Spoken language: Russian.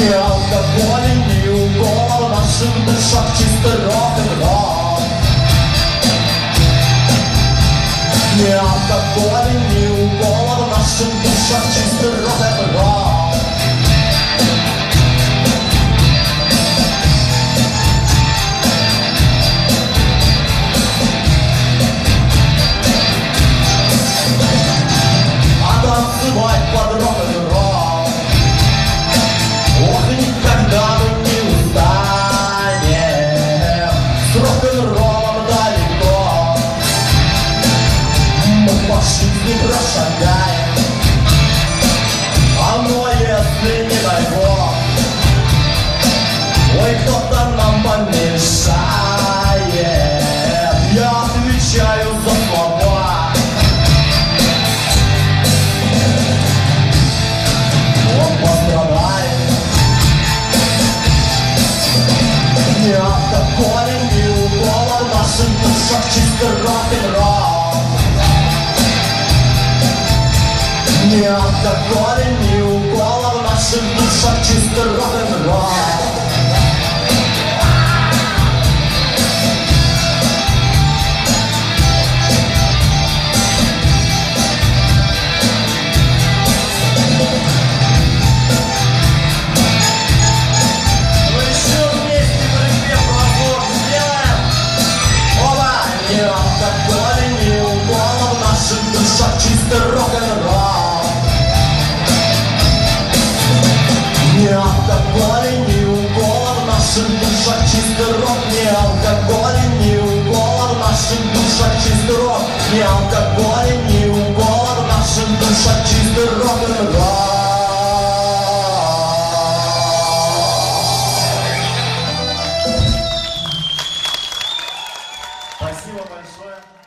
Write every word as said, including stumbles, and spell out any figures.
Ни алкоголя, ни угола, в наших душах чистый рок-н-ролл. Ни алкоголя, ни угола, в наших душах чистый рок-н-ролл. А танцевать под рок-н-ролл, ох, никогда мы не устанем. С рок-н-роллом далеко мы по жизни прошагаем. А ну если не дай бог, ой, кто-то нам помешает, я отвечаю за слова. Он пострадает. Ни алкоголя, ни угола, в наших душах чистый рок-н-ролл. Ни алкоголя, ни угола, в наших душах чистый рок-н-ролл. Ни алкоголя, ни угола, в наших душах чистый рок-н-ролл. Ни алкоголя, ни угола, в наших душах чистый рок. Ни алкоголя, ни угола, в наших душах чистый рок. Ни алкоголя, ни угола, в наших душах чистый рок-н-ролл. Спасибо большое.